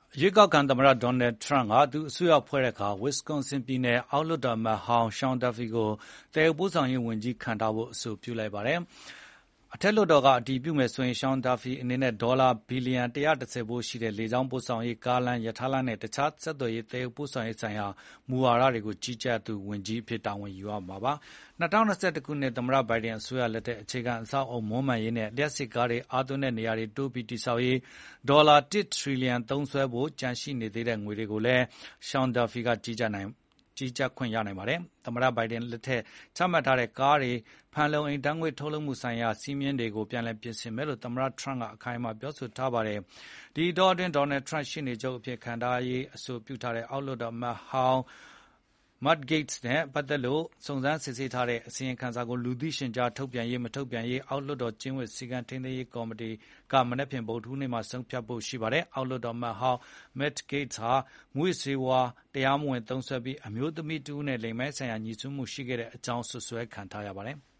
ရွေးကောက်ခံသမ္မတ Donald Trump ကသူအစိုးရဖွဲ့တဲ့အခါ Wisconsin ပြည်နယ်အောက်လွှတ်တော်အမတ်ဟောင်း Sean Duffy ကိုသယ်ယူပို့ဆောင်ရေးဝန်ကြီးခန့်ထားဖို့ အဆိုပြုလိုက်ပါတယ်။ အထက်လွှတ်တော်ကအတည်ပြုမယ်ဆိုရင် Sean Duffy အနေနဲ့ဒေါ်လာဘီလီယံ 110 ဖိုးရှိတဲ့ လေကြောင်းပို့ဆောင်ရေး၊ ကားလမ်း၊ ရထားလမ်းနဲ့ တခြားဆက်သွယ်ရေးသယ်ယူပို့ဆောင်ရေးဆိုင်ရာမူဝါဒတွေကိုကြီးကြပ်သူ ဝန်ကြီးအဖြစ်တာဝန်ယူရမှာပါ။ ၂၀၂၁ ခုနှစ်သမ္မတ Biden အစိုးရလက်ထက် အခြေခံအဆောက်အအုံမွမ်းမံရေးနဲ့ လျှပ်စစ်ကားတွေအားသွင်းတဲ့နေရာတွေတိုးပြီးတည်ဆောက်ရေး ဒေါ်လာ 1 ထရီလီယံသုံးစွဲဖို့ ကျန်ရှိနေသေးတဲ့ငွေတွေကိုလည်း Sean Duffy ကကြီးကြပ်ခွင့်ရနိုင်ပါတယ်။ သမ္မတ Biden လက်ထက်ချမှတ်ထားတဲ့ကားတွေဖန်လုံအိမ်ဓာတ်ငွေ့ထုတ်လွှတ်မှုဆိုင်ရာစည်းမျဉ်းတွေကို ပြန်လည်ပြင်ဆင်မယ်လို့ သမ္မတ Trump ကအခိုင်အမာပြောဆိုထားပါတယ်။ ဒီအတောအတွင်း Donald Trump ရှေ့နေချုပ်အဖြစ်ခန့်ထားရေးအဆိုပြုထားတဲ့ အောက်လွှတ်တော်အမတ်ဟောင်း Matt Gaetz နဲ့ပတ်သက်လို့စုံစမ်းစစ်ဆေးထားတဲ့အစီရင်ခံစာကို လူသိရှင်ကြားထုတ်ပြန်ရေးမထုတ်ပြန်ရေး အောက်လွှတ်တော်ကျင့်ဝတ်စည်းကမ်းထိန်းသိမ်းရေးကော်မတီက မနက်ဖြန် ဗုဒ္ဓဟူးနေ့မှာဆုံးဖြတ်ဖို့ရှိပါတယ်။ အောက်လွှတ်တော်အမတ်ဟောင်း Matt Gaetz ဟာ မူးယစ်ဆေးဝါးတရားမဝင်သုံးစွဲပြီး အမျိုးသမီးတဦးနဲ့လိင်ပိုင်းဆိုင်ရာငြိစွန်းမှုရှိခဲ့ကြောင်းစွပ်စွဲခံထားရပါတယ်။